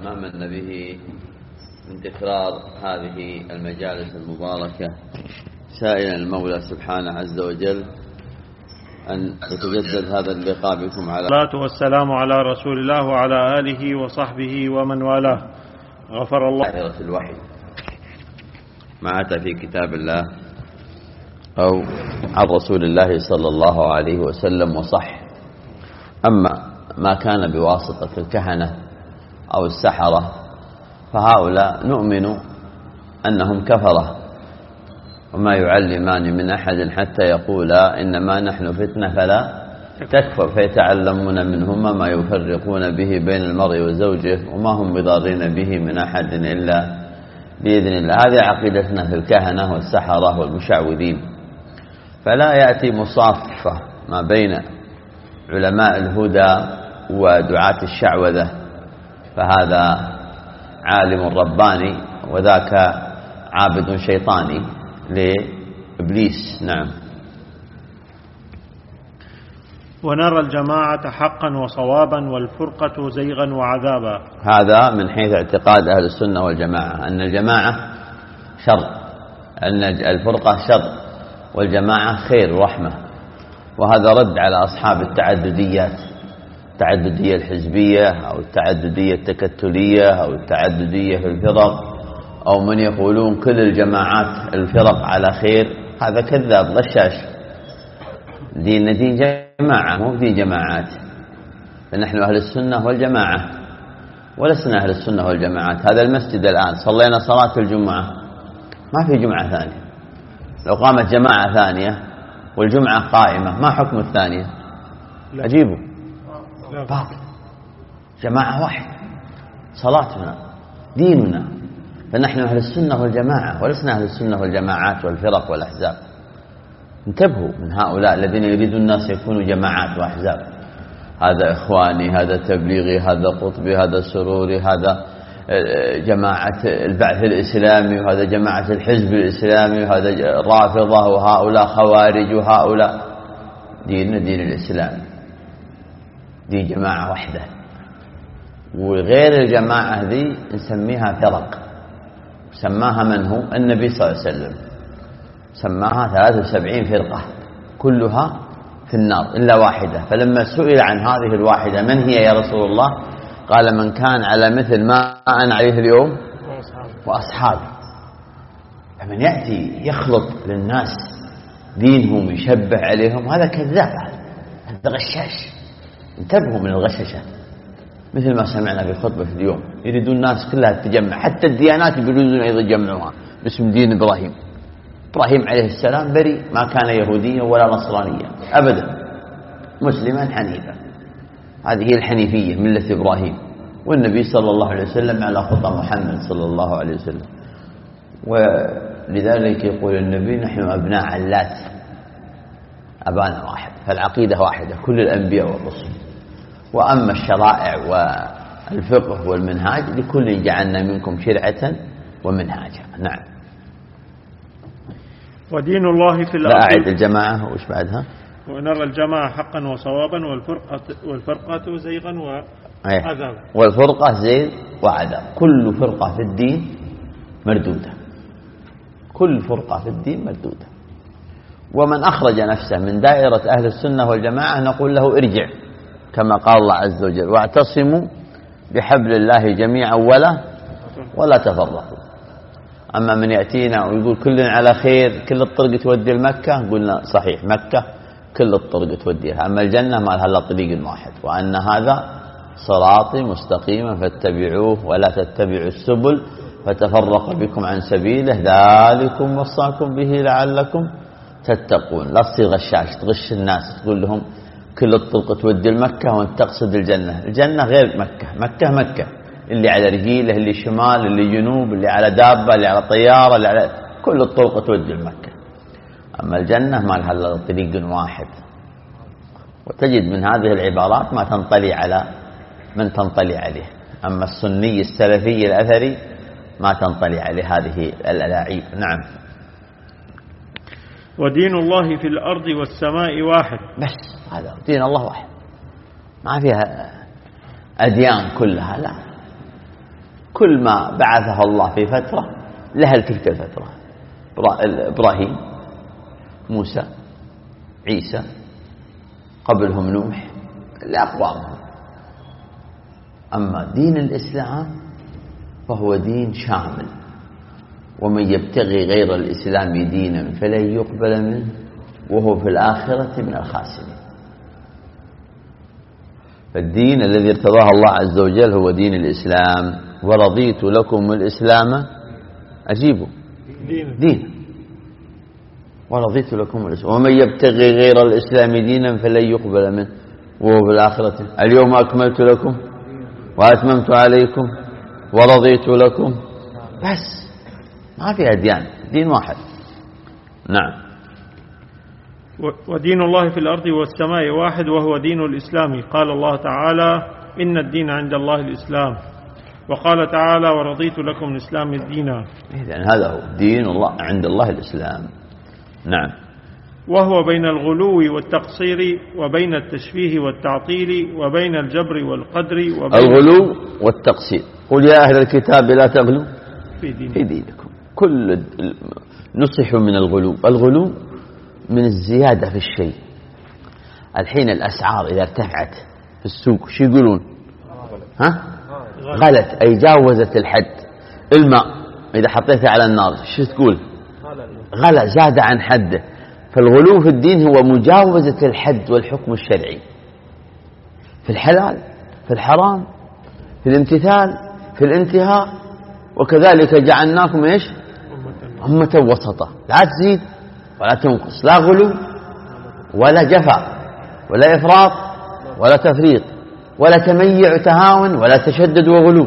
ما من به من تكرار هذه المجالس المباركة، سائلا المولى سبحانه عز وجل أن يتجدد هذا اللقاء بكم على الصلاة والسلام على رسول الله وعلى آله وصحبه ومن والاه. غفر الله. ظاهرة الوحي ما أتى في كتاب الله أو عن رسول الله صلى الله عليه وسلم وصح. أما ما كان بواسطة الكهنة أو السحرة فهؤلاء نؤمن أنهم كفرة، وما يعلمان من أحد حتى يقولا إنما نحن فتنة فلا تكفر، فيتعلمون منهما ما يفرقون به بين المرء وزوجه وما هم بضارين به من أحد إلا بإذن الله. هذه عقيدتنا في الكهنة والسحرة والمشعوذين. فلا يأتي مصافة ما بين علماء الهدى ودعاة الشعوذة، فهذا عالم رباني وذاك عابد شيطاني لإبليس. نعم. ونرى الجماعة حقا وصوابا والفرقة زيغا وعذابا. هذا من حيث اعتقاد أهل السنة والجماعة، أن الجماعة شر، أن الفرقة شر والجماعة خير ورحمة. وهذا رد على أصحاب التعدديات، التعددية الحزبية أو التعددية التكتلية أو التعددية في الفرق، أو من يقولون كل الجماعات الفرق على خير. هذا كذاب غشاش. ديننا دين جماعة مو دين جماعات، فنحن أهل السنة والجماعة ولسنا أهل السنة والجماعات. هذا المسجد الآن صلينا صلاة الجمعة، ما في جمعة ثانية. لو قامت جماعة ثانية والجمعة قائمة ما حكم الثانية؟ أجيبوا باطل. جماعة واحد، صلاتنا ديننا، فنحن أهل السنة والجماعة ولسنا أهل السنة والجماعات والفرق والأحزاب. انتبهوا من هؤلاء الذين يريدون الناس يكونوا جماعات وأحزاب. هذا إخواني، هذا تبليغي، هذا قطبي، هذا سروري، هذا جماعة البعث الإسلامي، وهذا جماعة الحزب الإسلامي، وهذا رافضة، وهؤلاء خوارج، وهؤلاء. ديننا دين الإسلام، دين جماعة واحدة. وغير الجماعة ذي نسميها فرق. سماها من هو؟ النبي صلى الله عليه وسلم سماها 73 فرقة كلها في النار إلا واحدة. فلما سئل عن هذه الواحدة من هي يا رسول الله، قال من كان على مثل ما أنا عليه اليوم وأصحابي. فمن يأتي يخلط للناس دينهم يشبه عليهم هذا كذاب، هذا غشاش. انتبهوا من الغششة. مثل ما سمعنا في خطبة اليوم، يريدون الناس كلها تتجمع، حتى الديانات يريدون أيضا يجمعوها باسم دين إبراهيم. إبراهيم عليه السلام بريء، ما كان يهوديا ولا نصرانيا أبدا، مسلما حنيفا. هذه هي الحنيفية، ملة إبراهيم. والنبي صلى الله عليه وسلم على خطى محمد صلى الله عليه وسلم. ولذلك يقول النبي نحن أبناء علات، أبانا واحد، فالعقيدة واحدة كل الأنبياء والرسل. وأما الشرائع والفقه والمنهاج لكل جعلنا منكم شرعة ومنهاجا. نعم. ودين الله في الأرض. لا أعد الجماعة وش بعدها؟ ونرى الجماعة حقا وصوابا والفرقة زيغا وعذاب. والفرقة زيغ وعذاب. كل فرقة في الدين مردودة، كل فرقة في الدين مردودة. ومن أخرج نفسه من دائرة أهل السنة والجماعة نقول له ارجع، كما قال الله عز وجل واعتصموا بحبل الله جميعا ولا تفرقوا. أما من يأتينا ويقول كلنا على خير، كل الطرق تودي لمكة، قلنا صحيح، مكة كل الطرق توديها. أما الجنة ما لها إلا طريق واحد، وأن هذا صراطي مستقيما فاتبعوه ولا تتبعوا السبل فتفرق بكم عن سبيله ذلكم وصاكم به لعلكم تتقون. لا تصير غشاش تغش الناس تقول لهم كل الطرق تودي لمكة وانت تقصد الجنة. الجنة غير مكة. مكة اللي على رجيله، اللي شمال، اللي جنوب، اللي على دابة، اللي على طيارة، اللي على كل الطرق تودي لمكة. أما الجنة ما لها إلا طريق واحد. وتجد من هذه العبارات ما تنطلي على من تنطلي عليه. أما السني السلفي الأثري ما تنطلي عليه هذه الألاعيب. نعم. ودين الله في الأرض والسماء واحد. بس هذا دين الله واحد، ما فيها أديان كلها، لا. كل ما بعثه الله في فترة لها تلك الفترة، إبراهيم، موسى، عيسى، قبلهم نوح، لأقوامهم. أما دين الإسلام فهو دين شامل، ومن يبتغي غير الإسلام دينا فلن يقبل منه وهو في الآخرة من الخاسرين. فالدين الذي ارتضاه الله عز وجل هو دين الإسلام. ورضيت لكم الإسلام، أجيبوا، دين، ورضيت لكم الإسلام، ومن يبتغي غير الإسلام دينا فلن يقبل منه وهو في الآخرة. اليوم أكملت لكم وأتممت عليكم ورضيت لكم، بس ما في أديان، دين واحد. نعم. ودين الله في الأرض والسماء واحد وهو دين الإسلام. قال الله تعالى: إن الدين عند الله الإسلام. وقال تعالى: ورضيت لكم الإسلام دينا. إذن هذا هو دين الله عند الله الإسلام. نعم. وهو بين الغلو والتقصير وبين التشبيه والتعطيل وبين الجبر والقدر الغلو والتقصير. قل يا أهل الكتاب لا تغلوا في دينكم. كل نصح من الغلو. الغلو من الزيادة في الشيء. الحين الأسعار إذا ارتفعت في السوق شو يقولون؟ غلت، أي جاوزت الحد. الماء إذا حطيته على النار شو تقول؟ غلى، زاد عن حده. فالغلو في الدين هو مجاوزة الحد والحكم الشرعي في الحلال، في الحرام، في الامتثال، في الانتهاء. وكذلك جعلناكم إيش؟ أمة وسطا، لا تزيد ولا تنقص، لا غلو ولا جفا ولا إفراط ولا تفريط ولا تميع تهاون ولا تشدد وغلو.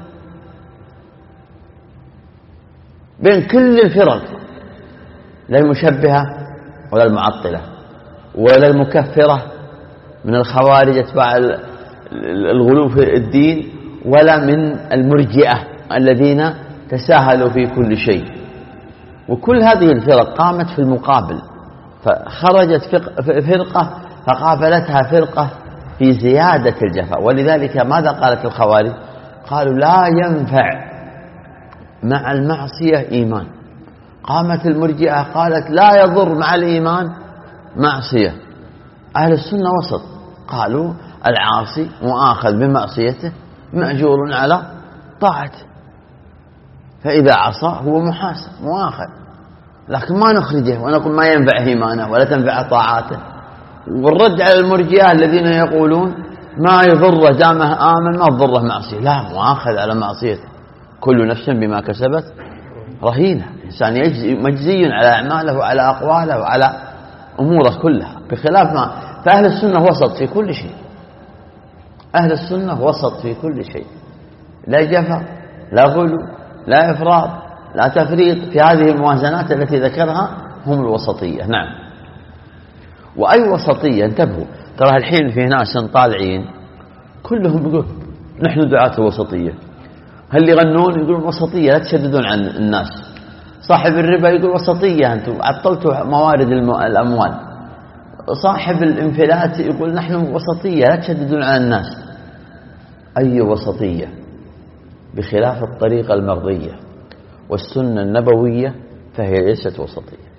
بين كل الفرق، لا المشبهة ولا المعطلة ولا المكفرة من الخوارج اتباع الغلو في الدين، ولا من المرجئة الذين تساهلوا في كل شيء. وكل هذه الفرق قامت في المقابل، فخرجت فرقة فقابلتها فرقة في زيادة الجفاء. ولذلك ماذا قالت الخوارج؟ قالوا لا ينفع مع المعصية إيمان. قامت المرجئة قالت لا يضر مع الإيمان معصية. أهل السنة وسط، قالوا العاصي مؤاخذ بمعصيته مأجور على طاعته، فإذا عصى هو محاسب مؤاخذ، لكن ما نخرجه ونقول ما ينفع إيمانه ولا تنفع طاعاته. والرد على المرجئة الذين يقولون ما يضره دامه آمن، ما تضره معصية، لا، مؤاخذ على معصيته. كل نفس بما كسبت رهينة. الإنسان مجزي على أعماله وعلى أقواله وعلى أموره كلها، بخلاف ما فأهل السنة وسط في كل شيء. أهل السنة وسط في كل شيء، لا جفا، لا غلو، لا إفراط، لا تفريط. في هذه الموازنات التي ذكرها هم الوسطية. نعم. وأي وسطية؟ انتبهوا، ترى الحين في ناس طالعين كلهم يقول نحن دعاة الوسطية. هل يغنون يقولون وسطية، لا تشددون عن الناس. صاحب الربا يقول وسطية، أنتم عطلتوا موارد الأموال. صاحب الانفلات يقول نحن وسطية، لا تشددون على الناس. أي وسطية؟ بخلاف الطريقة المرضية والسنة النبوية فهي ليست وسطية.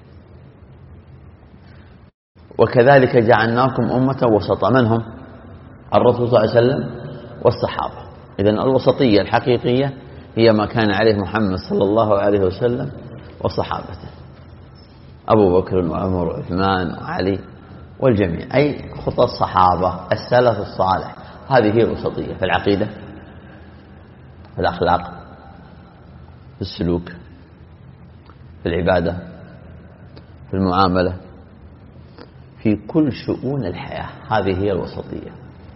وكذلك جعلناكم أمة وسطا. من هم؟ الرسول صلى الله عليه وسلم والصحابة. إذن الوسطية الحقيقية هي ما كان عليه محمد صلى الله عليه وسلم وصحابته، أبو بكر وعمر وعثمان وعلي والجميع، أي خطى الصحابة السلف الصالح. هذه هي الوسطية في العقيدة، في الأخلاق، في السلوك، في العبادة، في المعاملة، في كل شؤون الحياة. هذه هي الوسطية.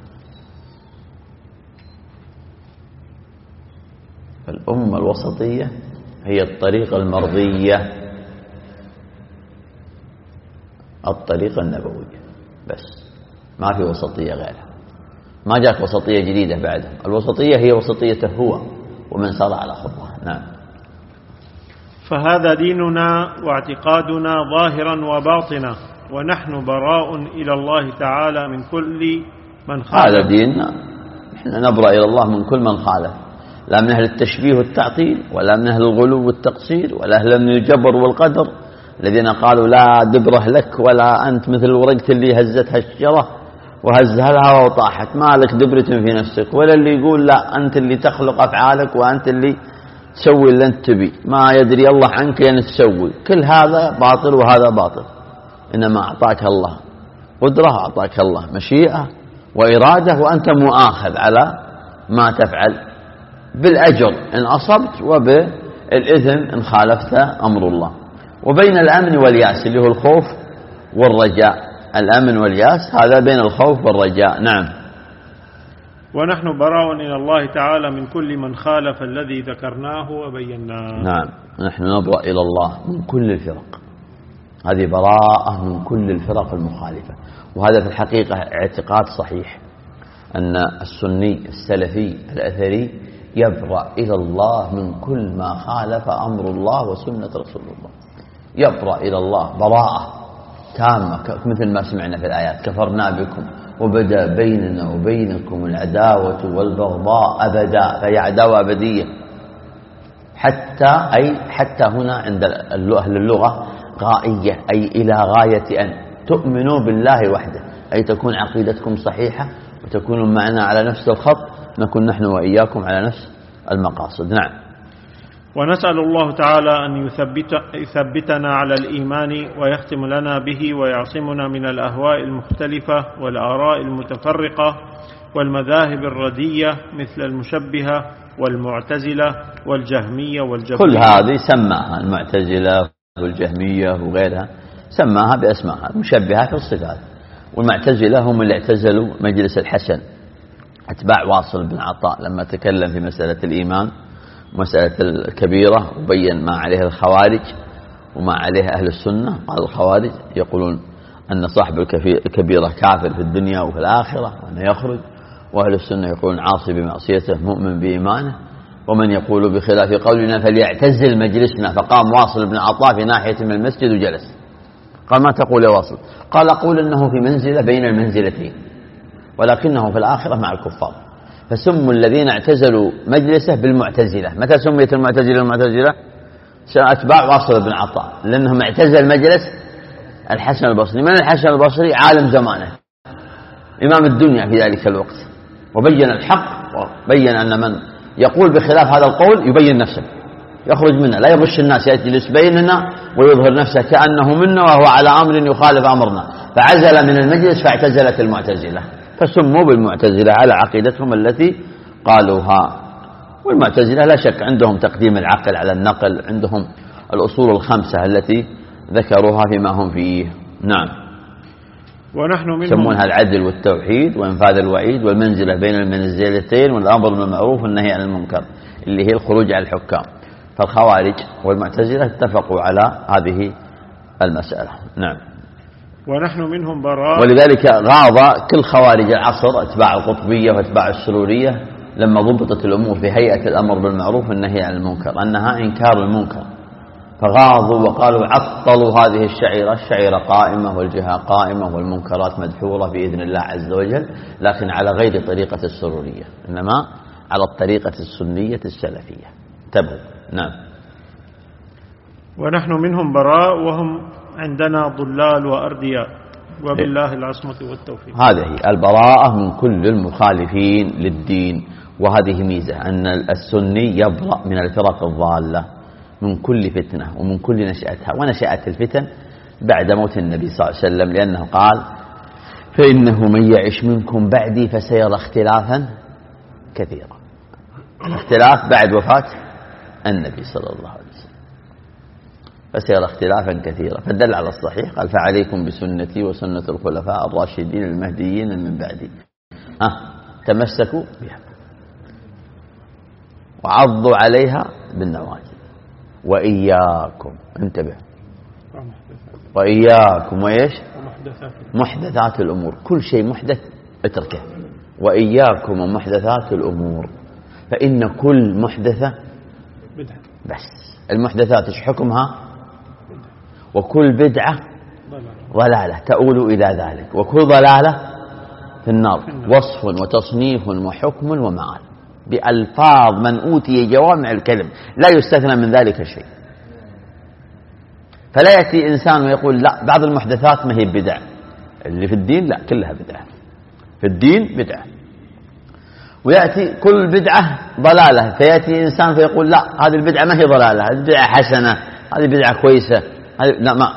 فالأمة الوسطية هي الطريقة المرضية، الطريقة النبوية، بس ما في وسطية غيرها. ما جاءت وسطية جديدة بعدها. الوسطية هي وسطيته هو ومن سار على خطاه. نعم. فهذا ديننا واعتقادنا ظاهرا وباطنا، ونحن براء إلى الله تعالى من كل من خالف. هذا ديننا، نحن نبرأ إلى الله من كل من خالف. لا من أهل التشبيه والتعطيل، ولا من أهل الغلو والتقصير، ولا أهل من الجبر والقدر الذين قالوا لا دبره لك ولا أنت مثل الورقة اللي هزتها الشجرة وهزها الهواء وطاحت، ما لك دبرة في نفسك، ولا اللي يقول لا أنت اللي تخلق أفعالك وأنت اللي تسوي اللي أنت تبي، ما يدري الله عنك أن تسوي. كل هذا باطل وهذا باطل. إنما أعطاك الله قدرة، أعطاك الله مشيئة وإرادة، وأنت مؤاخذ على ما تفعل بالأجر إن أصبت وبالإثم إن خالفت أمر الله. وبين الأمن والياس اللي هو الخوف والرجاء، الأمن والياس هذا بين الخوف والرجاء. نعم. ونحن براء إلى الله تعالى من كل من خالف الذي ذكرناه وبيناه. نعم، نحن نبرأ إلى الله من كل الفرق، هذه براءة من كل الفرق المخالفة. وهذا في الحقيقة اعتقاد صحيح أن السني السلفي الأثري يبرأ إلى الله من كل ما خالف أمر الله وسنة رسول الله، يبرأ إلى الله براءة تامة، مثل ما سمعنا في الآيات: كفرنا بكم وبدأ بيننا وبينكم العداوة والبغضاء أبدا، فهي عداوة أبدية. حتى هنا عند أهل اللغة غائية، أي إلى غاية أن تؤمنوا بالله وحده، أي تكون عقيدتكم صحيحة وتكونوا معنا على نفس الخط، نكون نحن وإياكم على نفس المقاصد. نعم. ونسأل الله تعالى أن يثبتنا على الإيمان ويختم لنا به ويعصمنا من الأهواء المختلفة والآراء المتفرقة والمذاهب الردية مثل المشبهة والمعتزلة والجهمية والجبرية. كل هذه سماها المعتزلة والجهمية وغيرها، سماها بأسمائها. المشبهة في الصفات، والمعتزلة هم اللي اعتزلوا مجلس الحسن، أتباع واصل بن عطاء، لما تكلم في مسألة الإيمان مسألة الكبيرة وبين ما عليه الخوارج وما عليه أهل السنة. قال الخوارج يقولون أن صاحب الكبيرة كافر في الدنيا وفي الآخرة وأنه يخرج، وأهل السنة يقولون عاصي بمعصيته مؤمن بإيمانه. ومن يقول بخلاف قولنا فليعتزل مجلسنا. فقام واصل بن عطاء في ناحية من المسجد وجلس، قال: ما تقول يا واصل؟ قال: أقول أنه في منزلة بين المنزلتين، ولكنه في الآخرة مع الكفار. فسموا الذين اعتزلوا مجلسه بالمعتزلة. متى سميت المعتزلة؟ أتباع واصل بن عطاء، لأنهم اعتزل مجلس الحسن البصري. من الحسن البصري؟ عالم زمانه، إمام الدنيا في ذلك الوقت، وبين الحق، وبين أن من يقول بخلاف هذا القول يبين نفسه، يخرج منه، لا يغش الناس، يجلس بيننا ويظهر نفسه كأنه منا وهو على أمر يخالف أمرنا. فعزل من المجلس فاعتزلت المعتزلة، فسموا بالمعتزلة على عقيدتهم التي قالوها. والمعتزلة لا شك عندهم تقديم العقل على النقل، عندهم الأصول الخمسة التي ذكروها فيما هم فيه. نعم. ونحن منهم يسمونها العدل والتوحيد وإنفاذ الوعيد والمنزلة بين المنزلتين والأمر بالمعروف والنهي عن المنكر، اللي هي الخروج على الحكام. فالخوارج والمعتزلة اتفقوا على هذه المسألة. نعم. ونحن منهم براء. ولذلك غاض كل خوارج العصر أتباع القطبية وأتباع السرورية لما ضبطت الأمور في هيئة الأمر بالمعروف والنهي عن المنكر أنها إنكار المنكر، فغاضوا وقالوا عطلوا هذه الشعيرة قائمة والجهة قائمة والمنكرات مدحورة بإذن الله عز وجل، لكن على غير طريقة السرورية، إنما على الطريقة السنية السلفية. انتبهوا. نعم. ونحن منهم براء وهم عندنا ضلال وأردياء، وبالله العصمة والتوفيق. هذه البراءة من كل المخالفين للدين، وهذه ميزة أن السني يبرأ من الفرق الضالة من كل فتنة ومن كل نشأتها. ونشأت الفتن بعد موت النبي صلى الله عليه وسلم، لأنه قال: فإنه من يعش منكم بعدي فسيرى اختلافا كثيرا. الاختلاف بعد وفاة النبي صلى الله عليه وسلم، فسيرى اختلافا كثيرا. فدل على الصحيح، قال: فعليكم بسنتي وسنة الخلفاء الراشدين المهديين من بعدي، تمسكوا بها وعضوا عليها بالنواجذ، وإياكم، انتبه، وإياكم وإيش؟ محدثات الأمور. كل شيء محدث اتركه. وإياكم ومحدثات الأمور، فإن كل محدثة بدعة. بس المحدثات ايش حكمها؟ وكل بدعة ضلالة تؤول إلى ذلك، وكل ضلالة في النار. وصف وتصنيف وحكم ومعال. بألفاظ من أوتي جوامع الكلم، لا يستثنى من ذلك شيء. فلا يأتي إنسان ويقول لا بعض المحدثات ما هي بدع، اللي في الدين لا كلها بدعة، في الدين بدعة. ويأتي كل بدعة ضلالة، فيأتي إنسان فيقول لا هذه البدعة ما هي ضلالة، هذه بدعة حسنة، هذه بدعة كويسة، لا ما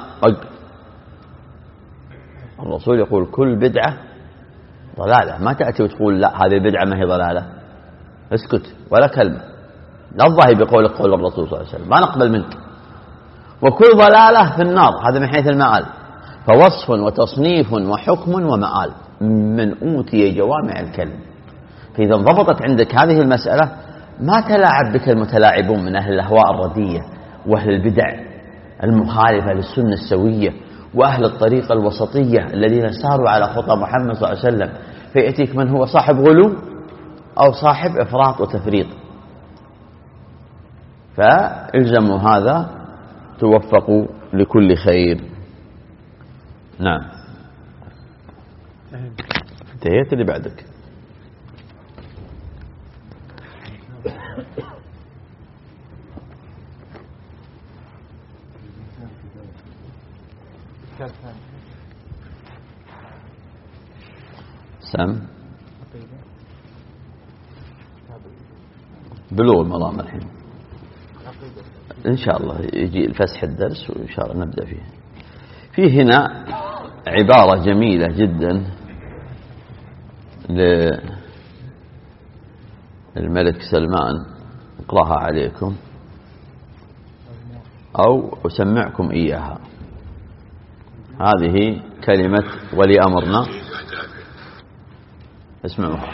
الرسول يقول كل بدعة ضلالة. ما تأتي وتقول لا هذه البدعة ما هي ضلالة، اسكت ولا كلمة، لا تضاهي بقولك قول الرسول صلى الله عليه وسلم، ما نقبل منك. وكل ضلالة في النار، هذا من حيث المآل. فوصف وتصنيف وحكم ومآل من أوتي جوامع الكلم. فإذا انضبطت عندك هذه المسألة ما تلاعب بك المتلاعبون من أهل الأهواء الردية وأهل البدع المخالفة للسنة السوية وأهل الطريقة الوسطية الذين ساروا على خطى محمد صلى الله عليه وسلم، فيأتيك من هو صاحب غلو أو صاحب إفراط وتفريط. فالزموا هذا توفقوا لكل خير. نعم انتهيت. اللي بعدك سم بلوغ المرام الحين إن شاء الله يجي الفسح الدرس وإن شاء الله نبدأ فيه. في هنا عبارة جميلة جدا للملك سلمان، اقرأها عليكم أو أسمعكم إياها. هذه كلمة ولي أمرنا، اسمعوها.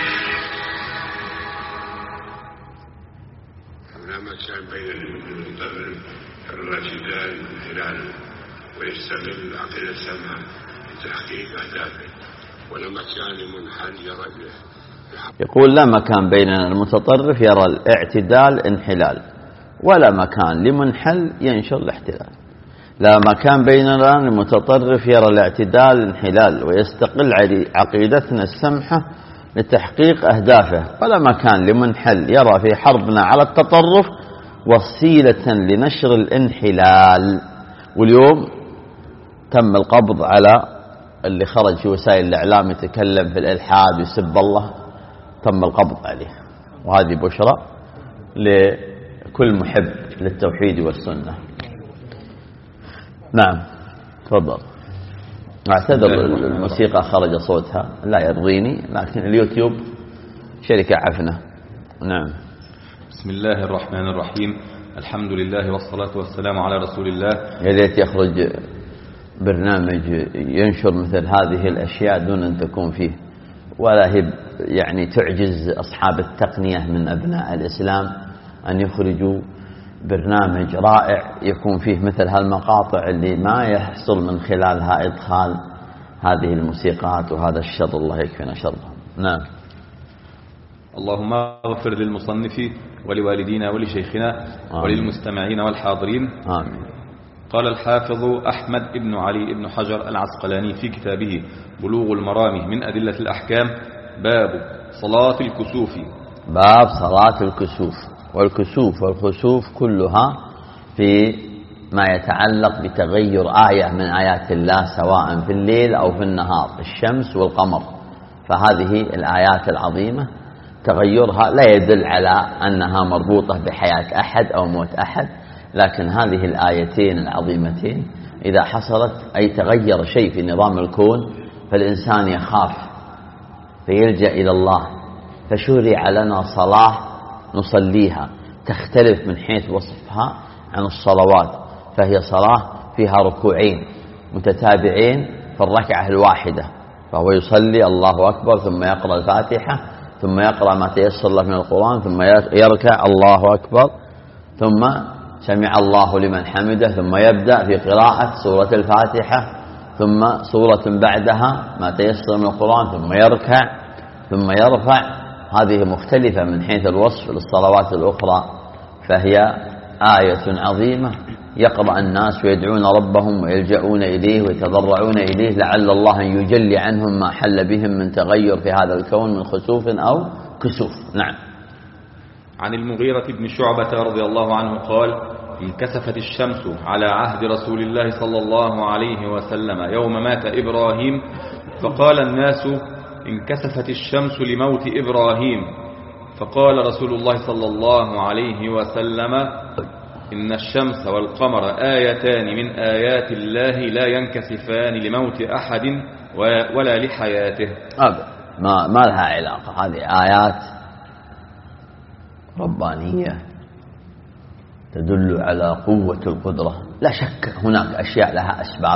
ولما كان بين المتطرف الراشدان والهلال ويستغل العقل السمع لتحقيق أهدافه، ولما كان منحل يرى يقول لا مكان بين المتطرف يرى الاعتدال انحلال، ولا مكان لمنحل ينشر الاحتلال. لا مكان بيننا المتطرف يرى الاعتدال انحلال ويستقل عقيدتنا السمحة لتحقيق أهدافه، ولا مكان لمنحل يرى في حربنا على التطرف وسيلة لنشر الانحلال. واليوم تم القبض على اللي خرج في وسائل الإعلام يتكلم في الإلحاد ويسب الله، تم القبض عليه، وهذه بشرى لكل محب للتوحيد والسنة. نعم تفضل. اعتذر الموسيقى خرج صوتها لا يرضيني، لكن اليوتيوب شركة عفنة. نعم. بسم الله الرحمن الرحيم، الحمد لله والصلاة والسلام على رسول الله. يا ريت يخرج برنامج ينشر مثل هذه الأشياء دون أن تكون فيه، ولا هي يعني تعجز أصحاب التقنية من أبناء الإسلام أن يخرجوا برنامج رائع يكون فيه مثل هالمقاطع اللي ما يحصل من خلالها إدخال هذه الموسيقات وهذا الشر، الله يكفينا شره. نعم. اللهم اغفر للمصنف ولوالدينا ولشيخنا وللمستمعين والحاضرين. آمين. قال الحافظ أحمد بن علي بن حجر العسقلاني في كتابه بلوغ المرام من أدلة الأحكام: باب صلاة الكسوف. باب صلاة الكسوف. والكسوف والخسوف كلها في ما يتعلق بتغير آية من آيات الله سواء في الليل أو في النهار، الشمس والقمر. فهذه الآيات العظيمة تغيرها لا يدل على أنها مربوطة بحياة أحد أو موت أحد، لكن هذه الآيتين العظيمتين إذا حصلت أي تغير شيء في نظام الكون فالإنسان يخاف فيلجأ إلى الله. فشرع لنا صلاة نصليها تختلف من حيث وصفها عن الصلوات، فهي صلاة فيها ركوعين متتابعين في الركعة الواحدة، فهو يصلي الله أكبر ثم يقرأ الفاتحة ثم يقرأ ما تيسر له من القرآن ثم يركع الله أكبر ثم سمع الله لمن حمده ثم يبدأ في قراءة سورة الفاتحة ثم سورة بعدها ما تيسر من القرآن ثم يركع ثم يرفع. هذه مختلفة من حيث الوصف للصلوات الأخرى، فهي آية عظيمة يقرأ الناس ويدعون ربهم ويلجؤون إليه ويتضرعون إليه لعل الله أن يجلي عنهم ما حل بهم من تغير في هذا الكون من خسوف أو كسوف. نعم. عن المغيرة بن شعبة رضي الله عنه قال: انكسفت الشمس على عهد رسول الله صلى الله عليه وسلم يوم مات إبراهيم، فقال الناس: انكسفت الشمس لموت إبراهيم، فقال رسول الله صلى الله عليه وسلم: إن الشمس والقمر آيتان من آيات الله لا ينكسفان لموت أحد ولا لحياته. ما لها علاقة، هذه آيات ربانية تدل على قوة القدرة. لا شك هناك أشياء لها أسباب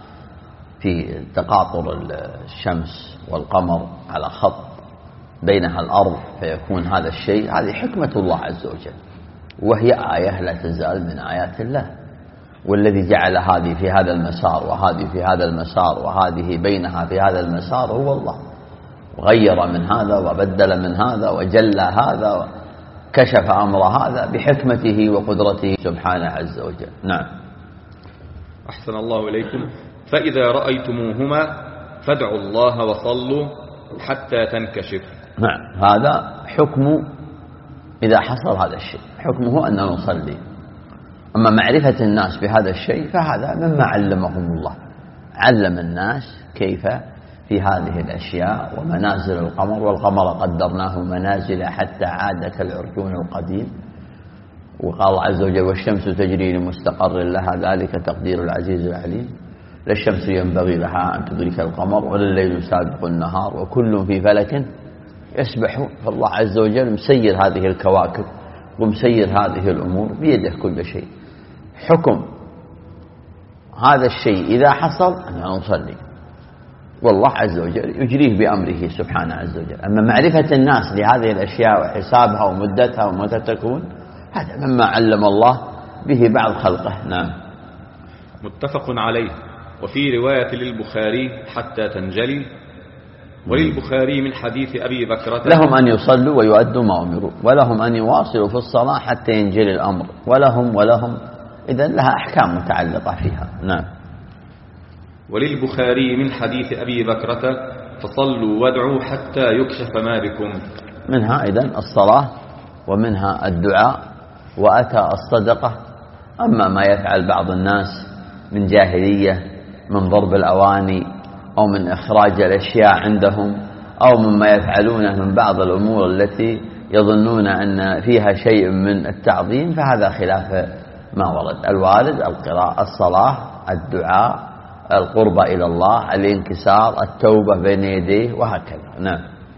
في تقاطر الشمس والقمر على خط بينها الأرض فيكون هذا الشيء، هذه حكمة الله عز وجل، وهي آية لا تزال من آيات الله. والذي جعل هذه في هذا المسار وهذه في هذا المسار وهذه بينها في هذا المسار هو الله، وغير من هذا وبدل من هذا وجلى هذا وكشف أمر هذا بحكمته وقدرته سبحانه عز وجل. نعم. أحسن الله إليكم. فإذا رأيتموهما فادعوا الله وصلوا حتى تنكشف. نعم، هذا حكم إذا حصل هذا الشيء، حكمه أن نصلي. أما معرفة الناس بهذا الشيء فهذا مما علمهم الله، علم الناس كيف في هذه الأشياء ومنازل القمر، والقمر قدرناه منازل حتى عاد كالعرجون القديم. وقال الله عز وجل: والشمس تجري لمستقر لها ذلك تقدير العزيز العليم. لا الشمس ينبغي لها أن تدرك القمر ولا الليل سابق النهار وكل في فلك يسبح. فالله عز وجل مسير هذه الكواكب ومسير هذه الأمور بيده كل شيء. حكم هذا الشيء إذا حصل أن نصلي، والله عز وجل يجريه بأمره سبحانه عز وجل. أما معرفة الناس لهذه الأشياء وحسابها ومدتها ومتى تكون، هذا مما علم الله به بعض خلقه. نعم. متفق عليه. وفي رواية للبخاري حتى تنجلي، وللبخاري من حديث أبي بكرة: لهم أن يصلوا ويؤدوا ما أمروا، ولهم أن يواصلوا في الصلاة حتى ينجلي الأمر، ولهم إذن لها أحكام متعلقة فيها. نعم. وللبخاري من حديث أبي بكرة: فصلوا وادعوا حتى يكشف ما بكم. منها إذن الصلاة ومنها الدعاء وأتى الصدقة. أما ما يفعل بعض الناس من جاهلية من ضرب الأواني أو من إخراج الأشياء عندهم أو مما يفعلونه من بعض الأمور التي يظنون أن فيها شيء من التعظيم، فهذا خلاف ما ورد. الوارد القراءة، الصلاة، الدعاء، القرب إلى الله، الانكسار، التوبة بين يديه، وهكذا. نعم.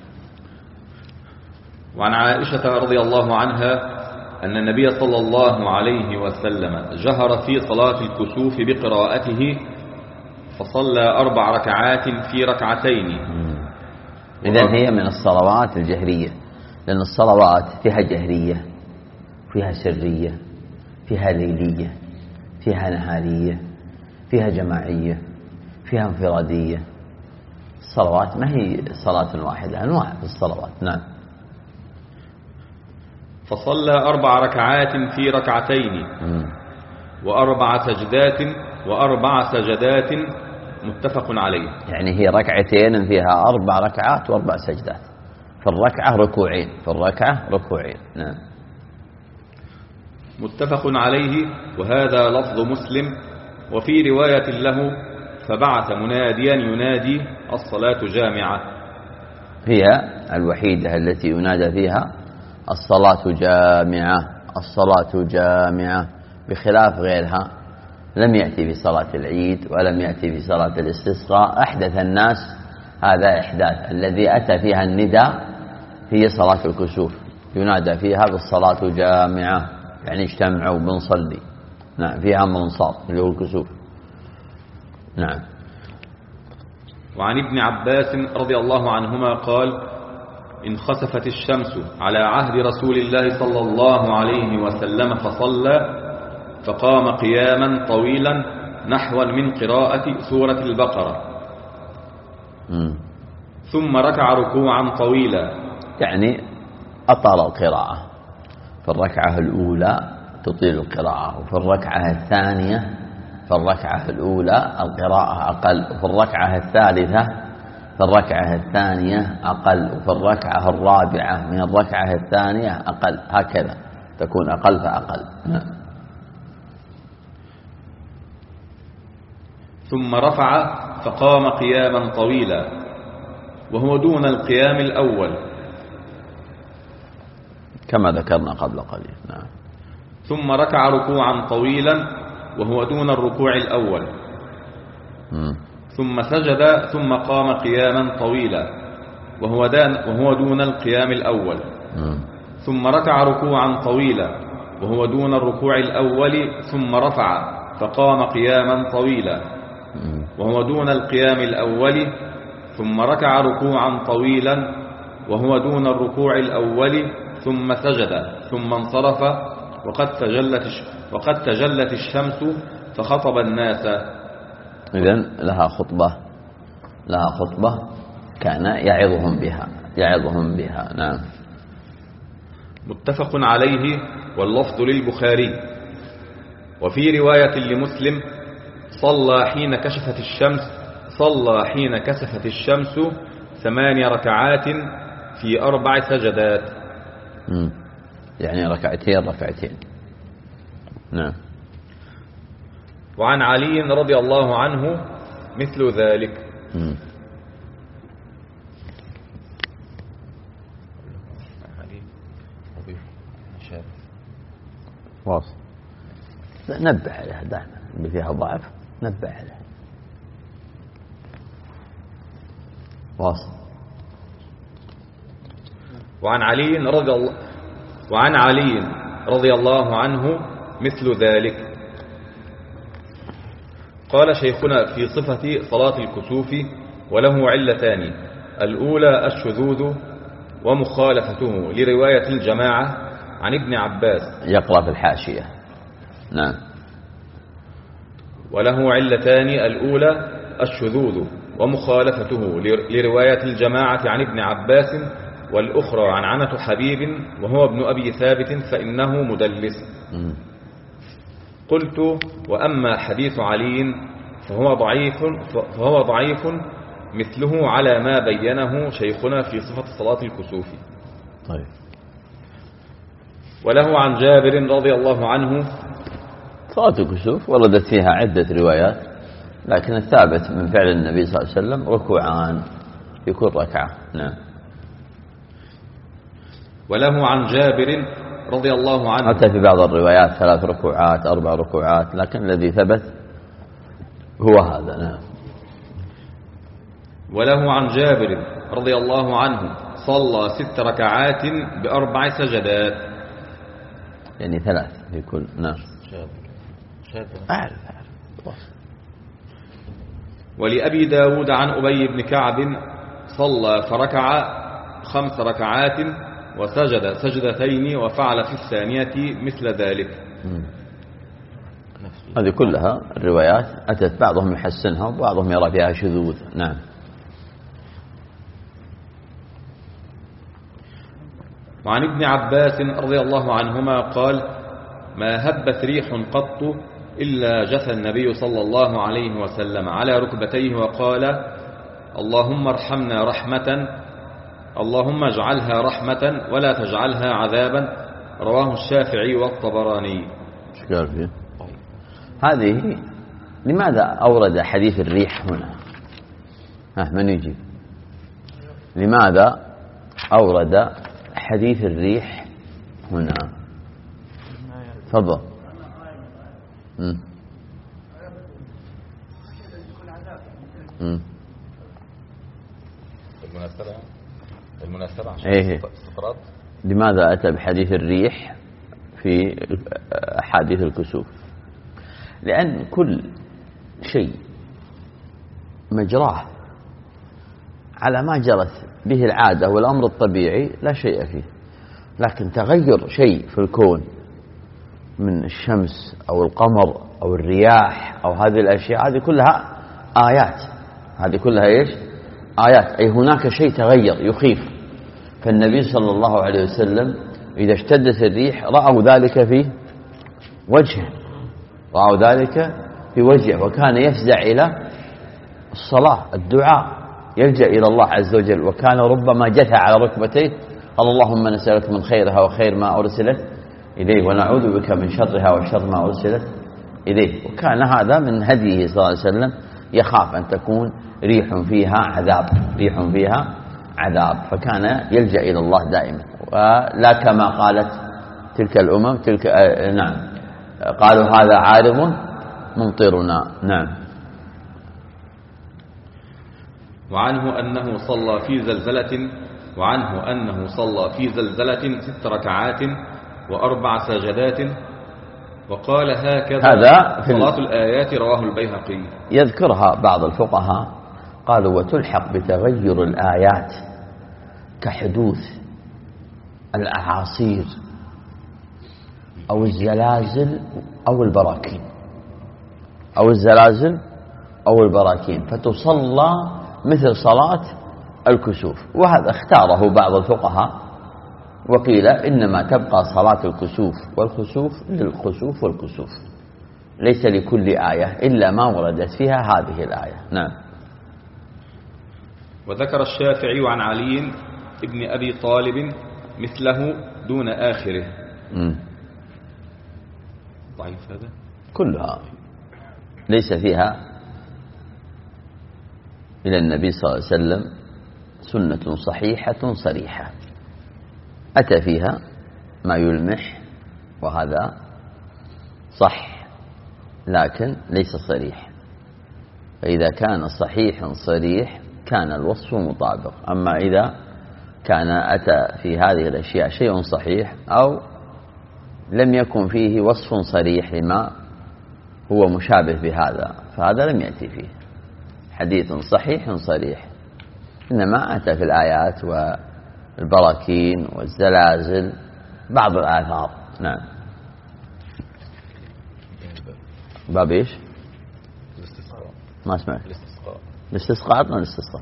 وعن عائشة رضي الله عنها أن النبي صلى الله عليه وسلم جهر في صلاة الكسوف بقراءته، فصلى 4 ركعات في ركعتين. إذن هي من الصلوات الجهرية، لأن الصلوات فيها جهرية، فيها سرية، فيها ليلية، فيها نهارية، فيها جماعية، فيها انفرادية. الصلوات ما هي صلاة واحدة، أنواع في الصلوات. نعم. فصلى 4 ركعات في ركعتين و4 سجدات و4 سجدات، متفق عليه. يعني هي ركعتين فيها 4 ركعات و4 سجدات، في الركعة ركوعين، في الركعة ركوعين. نعم. متفق عليه. وهذا لفظ مسلم. وفي رواية له: فبعث مناديا ينادي: الصلاة جامعة. هي الوحيدة التي ينادى فيها الصلاة جامعة، الصلاة جامعة، بخلاف غيرها. لم يأتي في صلاة العيد ولم يأتي في صلاة الاستسقاء. أحدث الناس هذا إحداث. الذي أتى فيها النداء هي صلاة الكسوف، ينادى فيها بالصلاة جامعة، يعني اجتمعوا بنصلي. نعم. فيها منصار اللي هو الكسوف. نعم. وعن ابن عباس رضي الله عنهما قال: انخسفت الشمس على عهد رسول الله صلى الله عليه وسلم فصلى، فقام قياما طويلا نحوا من قراءة سورة البقرة، ثم ركع ركوعا طويلا. يعني أطال القراءة. في الركعة الأولى تطيل القراءة، وفي الركعة الثانية في الركعة الأولى القراءة أقل، وفي الركعة الثالثة في الركعة الثانية أقل، وفي الركعة الرابعة من الركعة الثانية أقل، هكذا تكون أقل فأقل. ثم رفع فقام قياما طويلا وهو دون القيام الأول كما ذكرنا قبل قليل. نعم. ثم ركع ركوعا طويلا وهو دون الركوع الأول ثم سجد ثم قام قياما طويلا وهو دون القيام الأول ثم ركع ركوعا طويلا وهو دون الركوع الأول ثم رفع فقام قياما طويلا وهو دون القيام الأول ثم ركع ركوعا طويلا وهو دون الركوع الأول ثم سجد ثم انصرف وقد تجلت الشمس فخطب الناس. إذن لها خطبة كان يعظهم بها. نعم. متفق عليه واللفظ للبخاري. وفي رواية لمسلم صلى حين كسفت الشمس 8 ركعات في 4 سجدات. يعني ركعتين. نعم. وعن علي رضي الله عنه مثل ذلك. واصل. نبه عليها دائما اللي فيها ضعف، نبه عليها. واصل. وعن علي رضي الله عنه مثل ذلك. قال شيخنا في صفة صلاة الكسوف وله علتان: الأولى الشذوذ ومخالفته لرواية الجماعة عن ابن عباس. يقرأ في الحاشية. نعم. وله علتان: الأولى الشذوذ ومخالفته لرواية الجماعة عن ابن عباس، والأخرى عن عنة حبيب وهو ابن أبي ثابت فإنه مدلس. قلت: وأما حديث علي فهو ضعيف مثله على ما بينه شيخنا في صفة صلاة الكسوف. طيب. وله عن جابر رضي الله عنه. صلاة الكسوف وردت فيها عدة روايات، لكن الثابت من فعل النبي صلى الله عليه وسلم ركوعان في كل ركعة. نعم. وله عن جابر رضي الله عنه. حتى في بعض الروايات 3 ركوعات 4 ركوعات، لكن الذي ثبت هو هذا. نعم. وله عن جابر رضي الله عنه صلى 6 ركعات ب4 سجدات، يعني 3 في كل. نعم. أعرف. ولأبي داود عن أبي بن كعب صلى فركع 5 ركعات وسجد سجدتين وفعل في الثانية مثل ذلك. هذه كلها الروايات أتت بعضهم يحسنها وبعضهم يرى فيها شذوذ. نعم. وعن ابن عباس رضي الله عنهما قال: ما هبت ريح قط إلا جثى النبي صلى الله عليه وسلم على ركبتيه وقال: اللهم ارحمنا رحمة، اللهم اجعلها رحمة ولا تجعلها عذابا. رواه الشافعي والطبراني. شكرا فيه. هذه لماذا أورد حديث الريح هنا؟ من يجيب؟ لماذا أورد حديث الريح هنا؟ تفضل. المناسبة عشان السفرات. لماذا أتى بحديث الريح في أحاديث الكسوف؟ لأن كل شيء مجراه على ما جرت به العادة والأمر الطبيعي لا شيء فيه، لكن تغير شيء في الكون من الشمس أو القمر أو الرياح أو هذه الأشياء، هذه كلها آيات. هذه كلها إيش؟ آيات. أي هناك شيء تغير يخيف. فالنبي صلى الله عليه وسلم إذا اشتدت الريح رأوا ذلك في وجهه، وكان يفزع إلى الصلاة الدعاء. يلجأ إلى الله عز وجل، وكان ربما جثى على ركبتيه قال اللهم نسألك من خيرها وخير ما أرسلت إليه ونعوذ بك من شرها وشر ما أرسلت إليه. وكان هذا من هديه صلى الله عليه وسلم، يخاف أن تكون ريح فيها عذاب، فكان يلجأ إلى الله دائما، ولا كما قالت تلك الأمم نعم قالوا هذا عارض ممطرنا. نعم. وعنه أنه صلى في زلزلة 6 ركعات و4 سجدات، وقال هكذا هذا صلاة الآيات. رواه البيهقي. يذكرها بعض الفقهاء قالوا وتلحق بتغير الآيات كحدوث الأعاصير أو الزلازل أو البراكين فتصلى مثل صلاة الكسوف. وهذا اختاره بعض الفقهاء، وقيل إنما تبقى صلاة الكسوف والخسوف للخسوف والكسوف، ليس لكل آية إلا ما وردت فيها هذه الآية. نعم. وذكر الشافعي عن علي ابن أبي طالب مثله دون آخره. ضعيف هذا كلها ليس فيها إلى النبي صلى الله عليه وسلم سنة صحيحة صريحة، أتى فيها ما يلمح وهذا صح لكن ليس صريح، فإذا كان صحيحا صريح كان الوصف مطابق. أما إذا كان أتى في هذه الأشياء شيء صحيح أو لم يكن فيه وصف صريح لما هو مشابه بهذا فهذا لم يأتي فيه حديث صحيح صريح، إنما أتى في الآيات والبراكين والزلازل بعض الآثار. نعم. باب إيش؟ الاستسقاء. ما سمعت. الاستسقاء. الاستسقاء.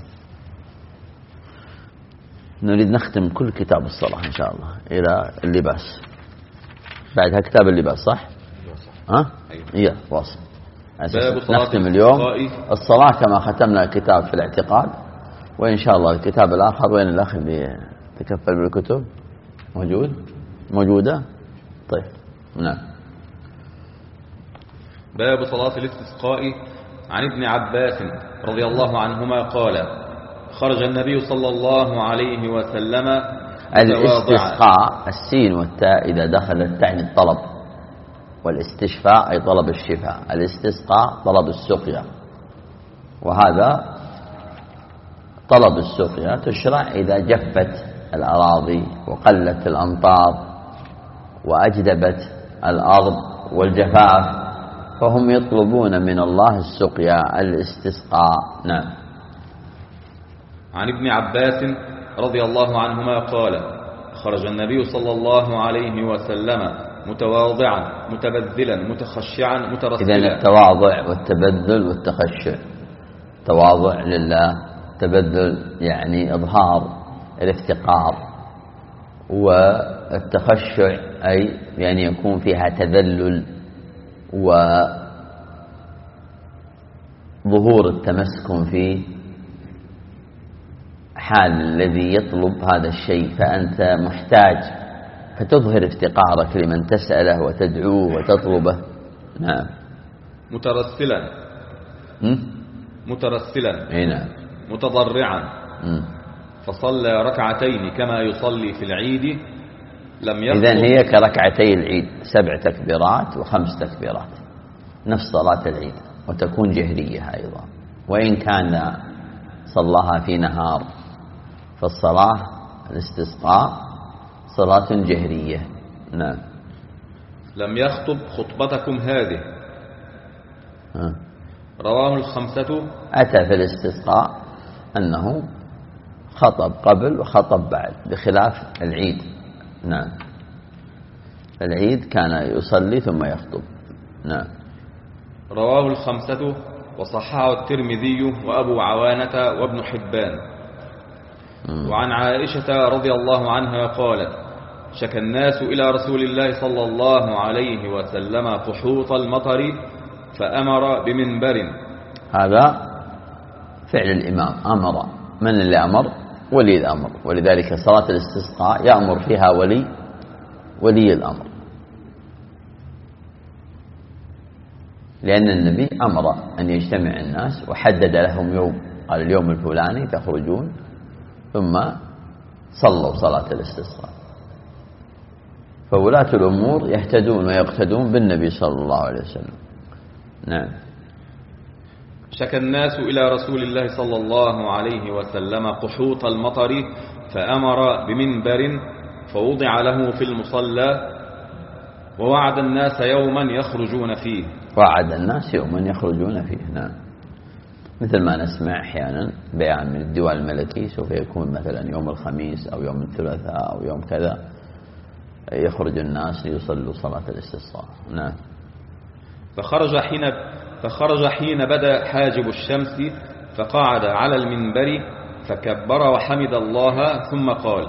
نريد نختم كل كتاب الصلاة إن شاء الله إلى اللباس، بعدها كتاب اللباس صح؟ ها؟ أيوة واصل. نختم اليوم الصلاة كما ختمنا كتاب في الاعتقاد، وإن شاء الله الكتاب الآخر. وين الأخ اللي تكفل بالكتب؟ موجودة؟ طيب. نعم. باب صلاة الاستسقاء. عن ابن عباس رضي الله عنهما قال خرج النبي صلى الله عليه وسلم الاستسقاء السين والتاء إذا دخلت تعني الطلب، والاستشفاء أي طلب الشفاء. الاستسقاء طلب السقيا، وهذا طلب السقيا تشرع إذا جفت الأراضي وقلت الأمطار وأجدبت الأرض والجفاف، فهم يطلبون من الله السقيا الاستسقاء. نعم. عن ابن عباس رضي الله عنهما قال خرج النبي صلى الله عليه وسلم متواضعا متبذلا متخشعا مترسلا. إذن التواضع والتبذل والتخشع، تواضع لله، تبذل يعني إظهار الافتقار، والتخشع أي يعني يكون فيها تذلل وظهور التمسكن في حال الذي يطلب هذا الشيء، فأنت محتاج فتظهر افتقارك لمن تسأله وتدعوه وتطلبه. نعم. مترسلا. نعم. متضرعا. فصلى ركعتين كما يصلي في العيد لم يخطب. إذن هي كركعتي العيد 7 تكبيرات و5 تكبيرات، نفس صلاة العيد، وتكون جهرية أيضا، وإن كان صلاها في نهار فالصلاة الاستسقاء صلاة جهرية. نعم. لم يخطب خطبتكم هذه. رواه الخمسة. أتى في الاستسقاء أنه خطب قبل وخطب بعد بخلاف العيد. نعم. العيد كان يصلي ثم يخطب. نعم. رواه الخمسة وصححه الترمذي وأبو عوانة وابن حبان. وعن عائشة رضي الله عنها قالت شكى الناس إلى رسول الله صلى الله عليه وسلم فحوط المطر فأمر بمنبر. هذا فعل الإمام، أمر من اللي أمر؟ ولي الأمر. ولذلك صلاة الاستسقاء يأمر فيها ولي الأمر، لأن النبي أمر أن يجتمع الناس وحدد لهم يوم، قال اليوم الفلاني تخرجون، ثم صلوا صلاة الاستسقاء. فولاة الأمور يهتدون ويقتدون بالنبي صلى الله عليه وسلم. نعم. شكى الناس إلى رسول الله صلى الله عليه وسلم قحوط المطر فأمر بمنبر فوضع له في المصلى ووعد الناس يوما يخرجون فيه. وعد الناس يوما يخرجون فيه. نعم. مثل ما نسمع أحيانا بيان من الديوان الملكي سوف يكون مثلا يوم الخميس أو يوم الثلاثاء أو يوم كذا يخرج الناس ليصلوا صلاة الاستسقاء. نعم. فخرج حين بدا حاجب الشمس فقعد على المنبر فكبر وحمد الله ثم قال: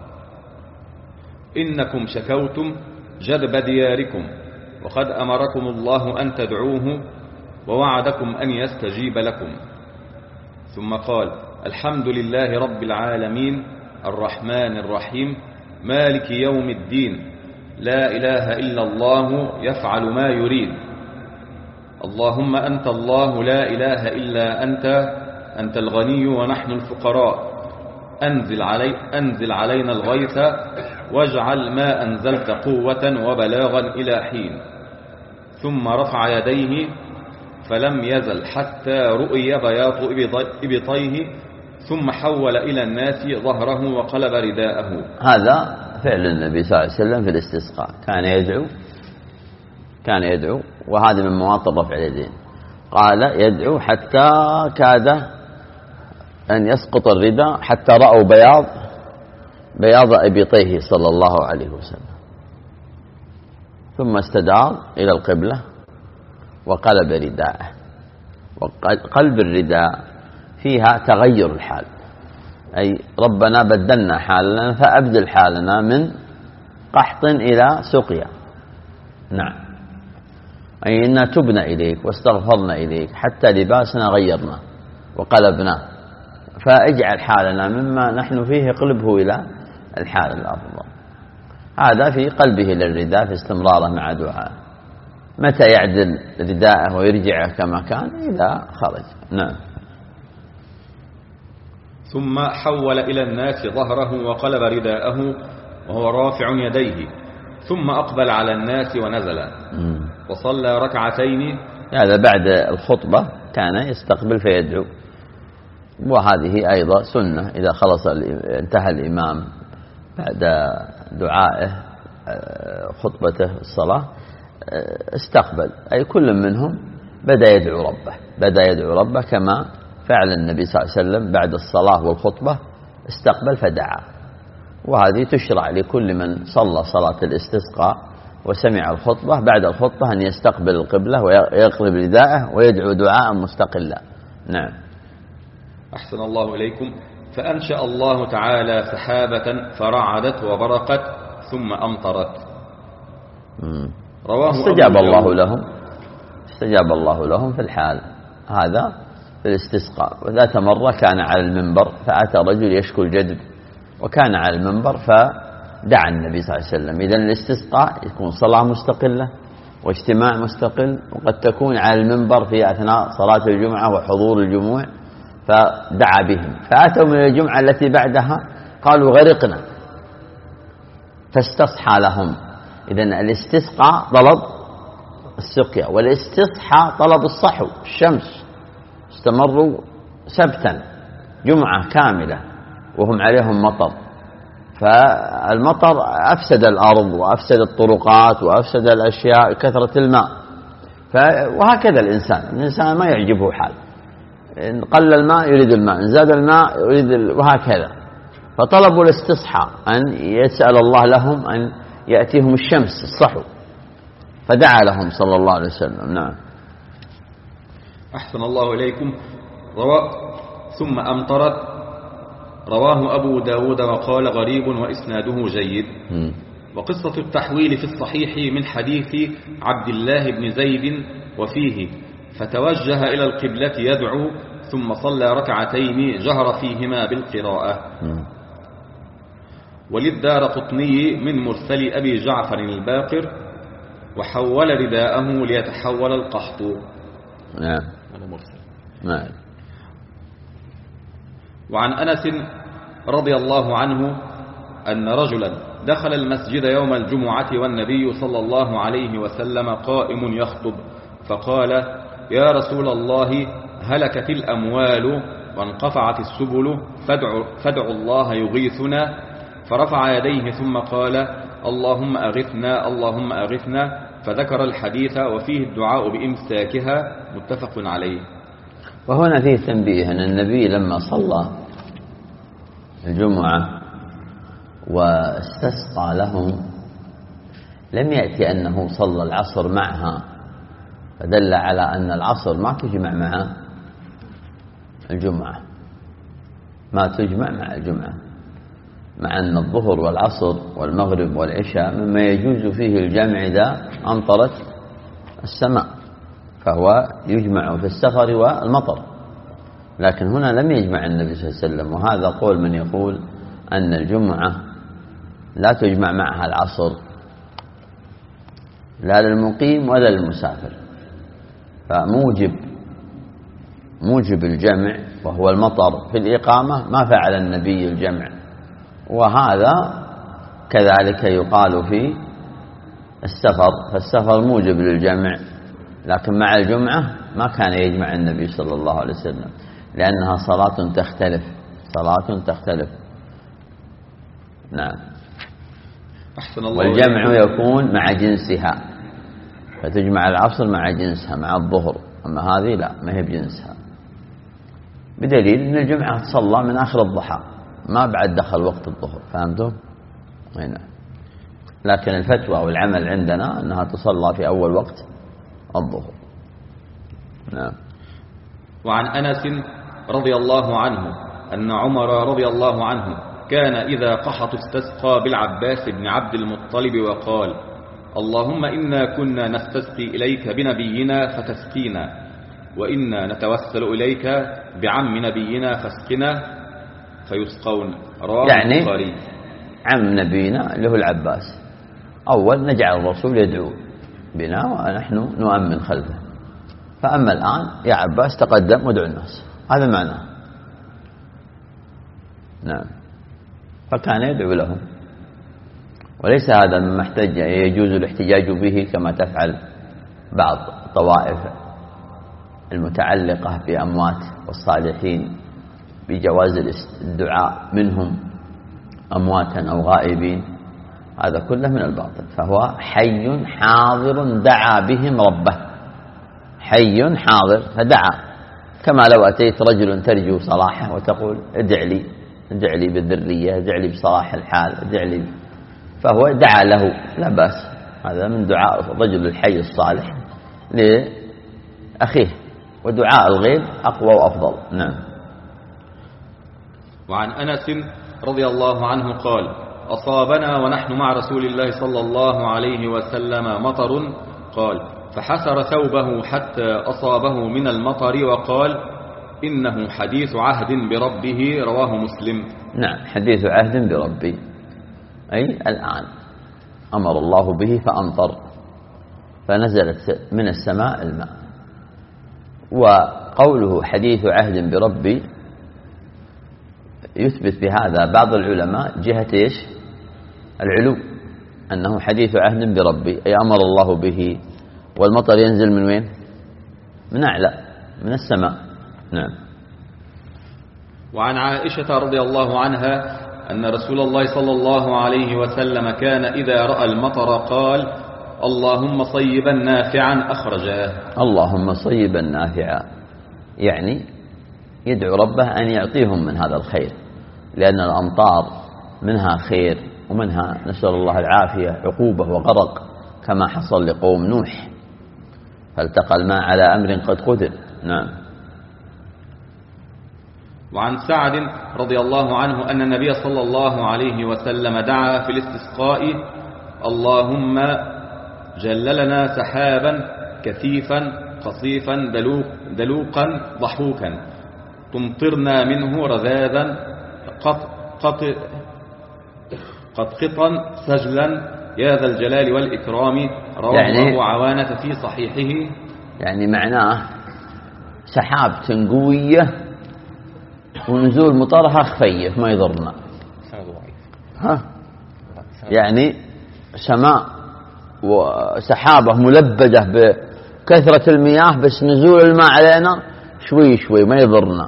إنكم شكوتم جدب دياركم وقد أمركم الله أن تدعوه ووعدكم أن يستجيب لكم. ثم قال: الحمد لله رب العالمين الرحمن الرحيم مالك يوم الدين لا إله إلا الله يفعل ما يريد اللهم أنت الله لا إله إلا أنت الغني ونحن الفقراء أنزل علينا الغيث واجعل ما أنزلت قوة وبلاغا إلى حين. ثم رفع يديه فلم يزل حتى رؤي بياض إبطيه ثم حول إلى الناس ظهره وقلب رداءه. هذا فعل النبي صلى الله عليه وسلم في الاستسقاء، كان يدعو وهذا من مواطن رفع اليدين. قال يدعو حتى كاد أن يسقط الرداء حتى رأوا بياض إبطيه صلى الله عليه وسلم، ثم استدار إلى القبلة وقلب رداءه. وقلب الرداء فيها تغير الحال، أي ربنا بدلنا حالنا فأبدل حالنا من قحط إلى سقيا. نعم. أي إنا تبنا إليك واستغفرنا إليك حتى لباسنا غيرنا وقلبنا، فاجعل حالنا مما نحن فيه قلبه إلى الحال الأفضل. هذا في قلبه للرداء في استمراره مع دعاء. متى يعدل رداءه ويرجع كما كان؟ إذا خرج. نعم. ثم حول إلى الناس ظهره وقلب رداءه وهو رافع يديه ثم أقبل على الناس ونزل وصلى ركعتين. هذا بعد الخطبة كان يستقبل فيدعو، وهذه أيضا سنة. إذا خلص انتهى الإمام بعد دعائه خطبته الصلاة استقبل، أي كل منهم بدأ يدعو ربه كما فعل النبي صلى الله عليه وسلم بعد الصلاة والخطبة، استقبل فدعا. وهذه تشرع لكل من صلى صلاة الاستسقاء وسمع الخطبة بعد الخطبة أن يستقبل القبلة ويقلب رداءه ويدعو دعاء مستقلا. نعم. أحسن الله إليكم. فأنشأ الله تعالى سحابة فرعدت وبرقت ثم أمطرت. استجاب الله لهم في الحال هذا في الاستسقاء. وذات مرة كان على المنبر فأتى رجل يشكو الجدب، وكان على المنبر فدعا النبي صلى الله عليه وسلم. إذن الاستسقاء يكون صلاة مستقلة واجتماع مستقل، وقد تكون على المنبر في أثناء صلاة الجمعة وحضور الجموع، فدعا بهم. فأتوا من الجمعة التي بعدها قالوا غرقنا فاستصحى لهم. إذن الاستسقاء طلب السقيا، والاستصحى طلب الصحو الشمس. استمروا سبتا جمعة كاملة وهم عليهم مطر، فالمطر أفسد الأرض وأفسد الطرقات وأفسد الأشياء كثرة الماء. وهكذا الإنسان ما يعجبه حال، إن قل الماء يريد الماء، إن زاد الماء يريد وهكذا. فطلبوا الاستصحى أن يسأل الله لهم أن يأتيهم الشمس الصحو، فدعا لهم صلى الله عليه وسلم. نعم. أحسن الله إليكم. ثم أمطرت. رواه أبو داود وقال غريب وإسناده جيد. وقصة التحويل في الصحيح من حديث عبد الله بن زيد وفيه: فتوجه إلى القبلة يدعو ثم صلى ركعتين جهر فيهما بالقراءة. وللدارقطني من مرسل أبي جعفر الباقر وحول رداءه ليتحول القحط. نعم. نعم. وعن أنس رضي الله عنه أن رجلا دخل المسجد يوم الجمعة والنبي صلى الله عليه وسلم قائم يخطب، فقال: يا رسول الله، هلكت الأموال وانقطعت السبل، فادعوا الله يغيثنا. فرفع يديه ثم قال: اللهم أغثنا اللهم أغثنا، فذكر الحديث وفيه الدعاء بإمساكها، متفق عليه. وهنا فيه تنبيه أن النبي لما صلى الجمعة واستسقى لهم لم يأتي أنه صلى العصر معها، فدل على أن العصر ما تجمع مع الجمعة، ما تجمع مع الجمعة، مع أن الظهر والعصر والمغرب والعشاء مما يجوز فيه الجمع إذا أمطرت السماء، فهو يجمع في السفر والمطر. لكن هنا لم يجمع النبي صلى الله عليه وسلم، وهذا قول من يقول أن الجمعة لا تجمع معها العصر لا للمقيم ولا للمسافر، فموجب الجمع وهو المطر في الإقامة ما فعل النبي الجمع، وهذا كذلك يقال في السفر، فالسفر موجب للجمع، لكن مع الجمعة ما كان يجمع النبي صلى الله عليه وسلم، لأنها صلاة تختلف. نعم. أحسن الله. والجمع يكون مع جنسها، فتجمع العصر مع جنسها مع الظهر، أما هذه لا، ما هي بجنسها، بدليل أن الجمعة تصلى من آخر الضحى، ما بعد دخل وقت الظهر. فهمتم؟ هنا. لكن الفتوى والعمل عندنا أنها تصلى في أول وقت الظهر. نعم. وعن أنس رضي الله عنه أن عمر رضي الله عنه كان إذا قحط استسقى بالعباس بن عبد المطلب وقال: اللهم إنا كنا نستسقي إليك بنبينا فتسقينا، وإنا نتوسل إليك بعم نبينا فاسقنا، فيسقون. رواه البخاري. يعني عم نبينا اللي هو العباس، أول نجعل الرسول يدعو بنا ونحن نؤمن خلفه، فأما الآن يا عباس تقدم وادعو الناس، هذا معناه. نعم. فكان يدعو لهم، وليس هذا مما يجوز الاحتجاج به كما تفعل بعض الطوائف المتعلقة بأموات والصالحين بجواز الدعاء منهم أمواتا أو غائبين، هذا كله من الباطل. فهو حي حاضر دعا بهم ربه، حي حاضر فدعا، كما لو أتيت رجل ترجو صلاحه وتقول ادع لي بالذرية، ادع لي بصلاح الحال، ادع لي، فهو دعا له، لا بأس، هذا من دعاء الرجل الحي الصالح لأخيه، ودعاء الغيب أقوى وأفضل. نعم. وعن أنس رضي الله عنه قال: أصابنا ونحن مع رسول الله صلى الله عليه وسلم مطر، قال: فحسر ثوبه حتى أصابه من المطر، وقال: إنه حديث عهد بربه. رواه مسلم. نعم، حديث عهد بربي، أي الآن أمر الله به فأمطر، فنزلت من السماء الماء. وقوله حديث عهد بربي يثبت بهذا بعض العلماء جهة إيش؟ العلو، أنه حديث عهد بربي، أي أمر الله به، والمطر ينزل من وين؟ من أعلى، من السماء. نعم. وعن عائشة رضي الله عنها أن رسول الله صلى الله عليه وسلم كان إذا رأى المطر قال: اللهم صيبا نافعا. أخرجاه. اللهم صيبا نافعا، يعني يدعو ربه أن يعطيهم من هذا الخير، لأن الأمطار منها خير ومنها نسأل الله العافية عقوبة وغرق، كما حصل لقوم نوح، فالتقى الماء على أمر قد قدر. نعم. وعن سعد رضي الله عنه أن النبي صلى الله عليه وسلم دعا في الاستسقاء: اللهم جللنا سحابا كثيفا قصيفا دلوقا ضحوكا، تمطرنا منه رذاذا قطقطا سجلا يا ذا الجلال والإكرام. رواه يعني أبو عوانة في صحيحه. يعني معناه سحاب قوية ونزول مطرها خفيف ما يضرنا. يعني سماء وسحابة ملبدة بكثرة المياه، بس نزول الماء علينا شوي شوي ما يضرنا.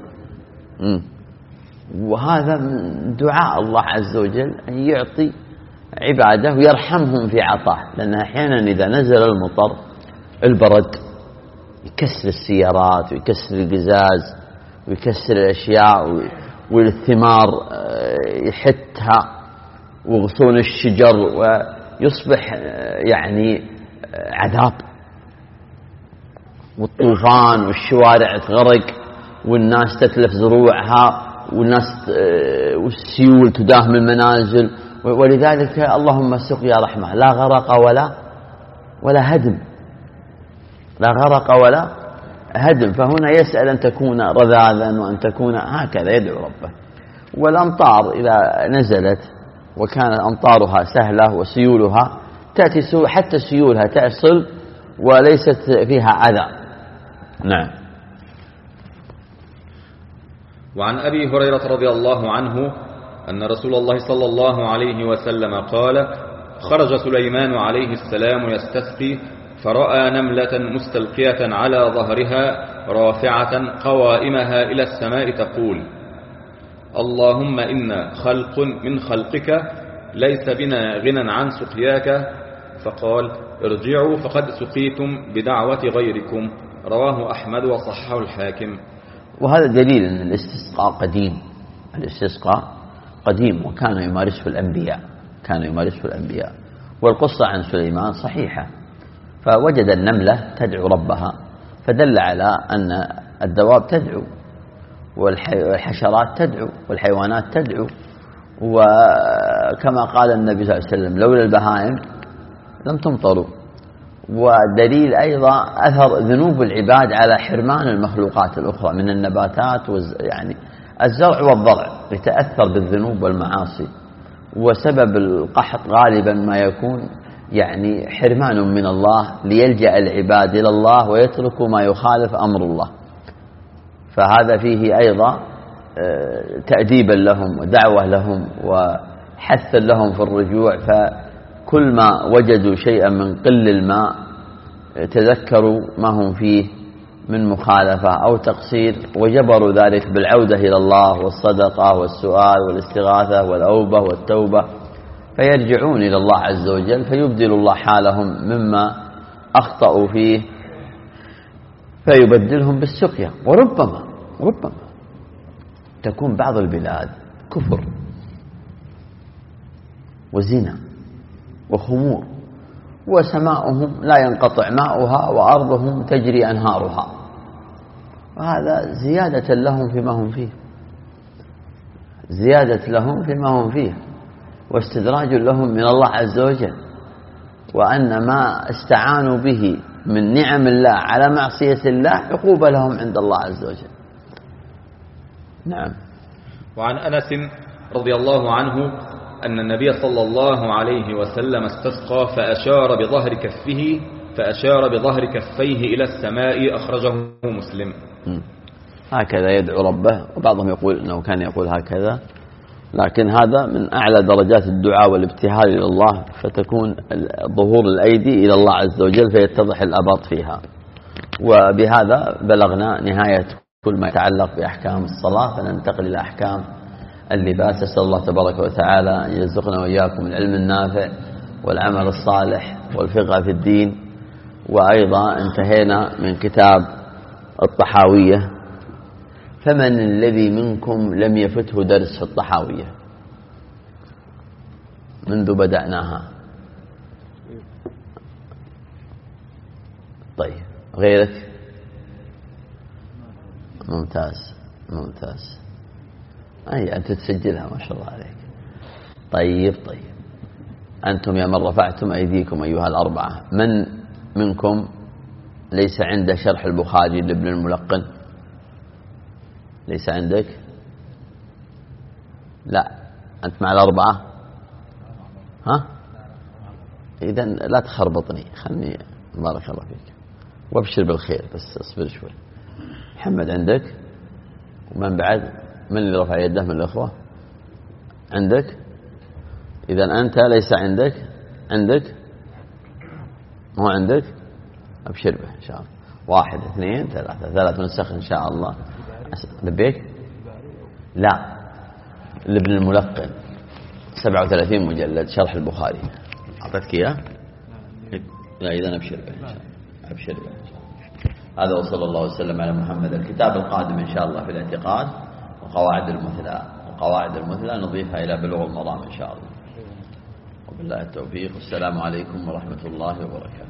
وهذا من دعاء الله عز وجل أن يعطي عباده ويرحمهم في عطاه، لأن أحيانا إذا نزل المطر البرد يكسر السيارات ويكسر القزاز ويكسر الأشياء والثمار يحتها وغصون الشجر ويصبح يعني عذاب، والطوفان والشوارع تغرق والناس تتلف زروعها والناس والسيول تداهم المنازل. ولذلك اللهم السقيا رحمة، لا غرق ولا هدم، لا غرق ولا هدم. فهنا يسأل أن تكون رذاذا وأن تكون هكذا يدعو ربه. والأمطار إذا نزلت وكانت أمطارها سهلة وسيولها تأتي حتى سيولها تأصل وليست فيها أذى. نعم. وعن أبي هريرة رضي الله عنه أن رسول الله صلى الله عليه وسلم قال: خرج سليمان عليه السلام يستسقي فرأى نملة مستلقية على ظهرها رافعة قوائمها إلى السماء تقول: اللهم إنا خلق من خلقك ليس بنا غنى عن سقياك. فقال: ارجعوا فقد سقيتم بدعوة غيركم. رواه أحمد وصححه الحاكم. وهذا دليل أن الاستسقاء قديم، الاستسقاء قديم وكان يمارسه الأنبياء. والقصة عن سليمان صحيحة، فوجد النملة تدعو ربها، فدل على أن الدواب تدعو والحشرات تدعو والحيوانات تدعو. وكما قال النبي صلى الله عليه وسلم: لولا البهائم لم تمطروا. ودليل أيضا أثر ذنوب العباد على حرمان المخلوقات الأخرى من النباتات يعني الزرع والضرع يتأثر بالذنوب والمعاصي، وسبب القحط غالبا ما يكون يعني حرمان من الله ليلجأ العباد إلى الله ويتركوا ما يخالف أمر الله. فهذا فيه أيضا تأديبا لهم ودعوة لهم وحثا لهم في الرجوع. فكل ما وجدوا شيئا من قل الماء تذكروا ما هم فيه من مخالفة أو تقصير، وجبروا ذلك بالعودة إلى الله والصدقة والسؤال والاستغاثة والأوبة والتوبة، فيرجعون إلى الله عز وجل فيبدل الله حالهم مما أخطأوا فيه فيبدلهم بالسقيا. وربما تكون بعض البلاد كفر وزنا وخمور وسماؤهم لا ينقطع ماؤها وأرضهم تجري أنهارها، وهذا زيادة لهم فيما هم فيه، واستدراج لهم من الله عز وجل، وأن ما استعانوا به من نعم الله على معصية الله عقوبة لهم عند الله عز وجل. نعم. وعن أنس رضي الله عنه أن النبي صلى الله عليه وسلم استسقى فأشار بظهر كفيه إلى السماء. أخرجه مسلم. هكذا يدعو ربه، وبعضهم يقول أنه كان يقول هكذا، لكن هذا من أعلى درجات الدعاء والابتهال إلى الله، فتكون ظهور الأيدي إلى الله عز وجل فيتضح الأباط فيها. وبهذا بلغنا نهاية كل ما يتعلق بأحكام الصلاة، فننتقل إلى أحكام اللباس. أسأل الله تبارك وتعالى أن يرزقنا وإياكم العلم النافع والعمل الصالح والفقه في الدين. وأيضا انتهينا من كتاب الطحاوية. فمن الذي منكم لم يفته درس في الطحاوية منذ بدأناها؟ طيب، غيرك؟ ممتاز. أي أنت تسجلها ما شاء الله عليك. طيب أنتم يا من رفعتم أيديكم أيها الأربعة، من منكم ليس عنده شرح البخاري لابن الملقن؟ ليس عندك؟ لا، أنت مع الأربعة؟ ها؟ إذن لا تخربطني، خلني، بارك الله فيك، وابشر بالخير، بس اصبر شوي. محمد عندك؟ ومن بعد؟ من اللي رفع يده من الأخوة؟ عندك؟ إذن أنت ليس عندك؟ عندك؟ مو عندك؟ أبشر به إن شاء الله. 1 2 3 3 نسخ إن شاء الله. لبيك؟ لا، لابن الملقن 37 مجلد شرح البخاري، أعطيتك إياه؟ لا، إذن أبشر به إن شاء الله، أبشر به إن شاء الله. هذا وصلى الله وسلم على محمد. الكتاب القادم إن شاء الله في الاعتقاد وقواعد المثلى، وقواعد المثلى نضيفها إلى بلوغ المرام إن شاء الله. وبالله التوفيق، والسلام عليكم ورحمة الله وبركاته.